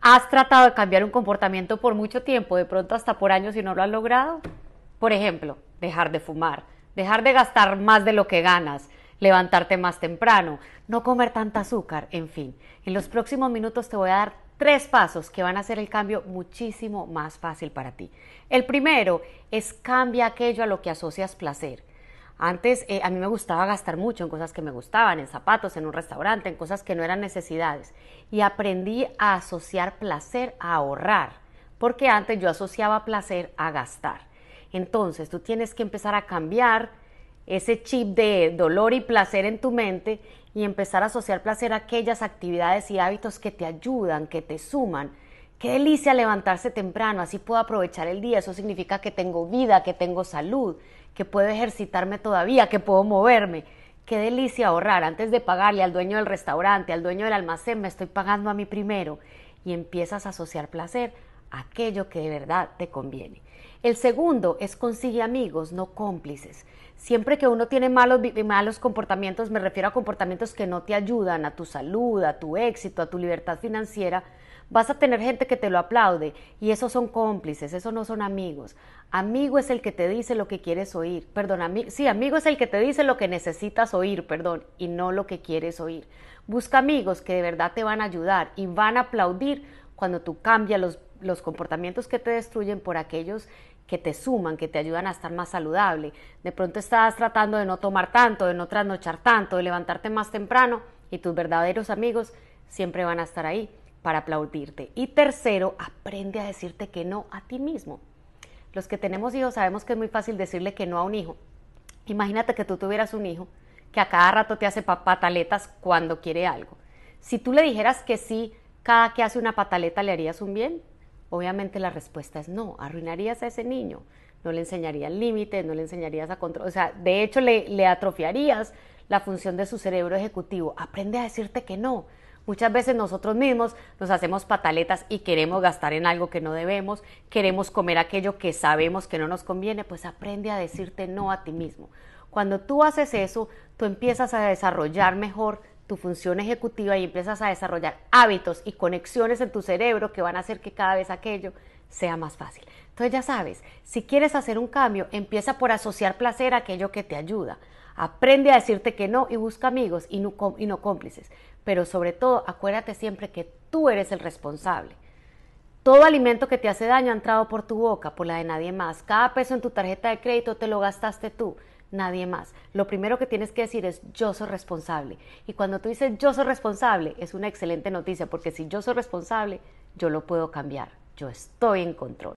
¿Has tratado de cambiar un comportamiento por mucho tiempo, de pronto hasta por años y no lo has logrado? Por ejemplo, dejar de fumar, dejar de gastar más de lo que ganas, levantarte más temprano, no comer tanta azúcar, en fin. En los próximos minutos te voy a dar 3 pasos que van a hacer el cambio muchísimo más fácil para ti. El primero es cambia aquello a lo que asocias placer. Antes a mí me gustaba gastar mucho en cosas que me gustaban, en zapatos, en un restaurante, en cosas que no eran necesidades. Y aprendí a asociar placer a ahorrar, porque antes yo asociaba placer a gastar. Entonces tú tienes que empezar a cambiar ese chip de dolor y placer en tu mente y empezar a asociar placer a aquellas actividades y hábitos que te ayudan, que te suman. Qué delicia levantarse temprano, así puedo aprovechar el día, eso significa que tengo vida, que tengo salud, que puedo ejercitarme todavía, que puedo moverme. Qué delicia ahorrar, antes de pagarle al dueño del restaurante, al dueño del almacén, me estoy pagando a mí primero. Y empiezas a asociar placer a aquello que de verdad te conviene. El segundo es consigue amigos, no cómplices. Siempre que uno tiene malos comportamientos, me refiero a comportamientos que no te ayudan a tu salud, a tu éxito, a tu libertad financiera, vas a tener gente que te lo aplaude y esos son cómplices, esos no son amigos. Amigo es el que te dice lo que quieres oír, perdón, amigo es el que te dice lo que necesitas oír, perdón, y no lo que quieres oír. Busca amigos que de verdad te van a ayudar y van a aplaudir cuando tú cambias los comportamientos que te destruyen por aquellos que te suman, que te ayudan a estar más saludable. De pronto estás tratando de no tomar tanto, de no trasnochar tanto, de levantarte más temprano y tus verdaderos amigos siempre van a estar ahí para aplaudirte. Y tercero, aprende a decirte que no a ti mismo. Los que tenemos hijos sabemos que es muy fácil decirle que no a un hijo. Imagínate que tú tuvieras un hijo que a cada rato te hace pataletas cuando quiere algo. Si tú le dijeras que sí, cada que hace una pataleta le harías un bien, obviamente la respuesta es no, arruinarías a ese niño, no le enseñarías límites, no le enseñarías a controlar, o sea, de hecho le atrofiarías la función de su cerebro ejecutivo. Aprende a decirte que no. Muchas veces nosotros mismos nos hacemos pataletas y queremos gastar en algo que no debemos, queremos comer aquello que sabemos que no nos conviene, pues aprende a decirte no a ti mismo. Cuando tú haces eso, tú empiezas a desarrollar mejor tu función ejecutiva y empiezas a desarrollar hábitos y conexiones en tu cerebro que van a hacer que cada vez aquello sea más fácil. Entonces ya sabes, si quieres hacer un cambio, empieza por asociar placer a aquello que te ayuda. Aprende a decirte que no y busca amigos y no cómplices. Pero sobre todo, acuérdate siempre que tú eres el responsable. Todo alimento que te hace daño ha entrado por tu boca, por la de nadie más. Cada peso en tu tarjeta de crédito te lo gastaste tú, nadie más. Lo primero que tienes que decir es yo soy responsable. Y cuando tú dices yo soy responsable, es una excelente noticia, porque si yo soy responsable, yo lo puedo cambiar. Yo estoy en control.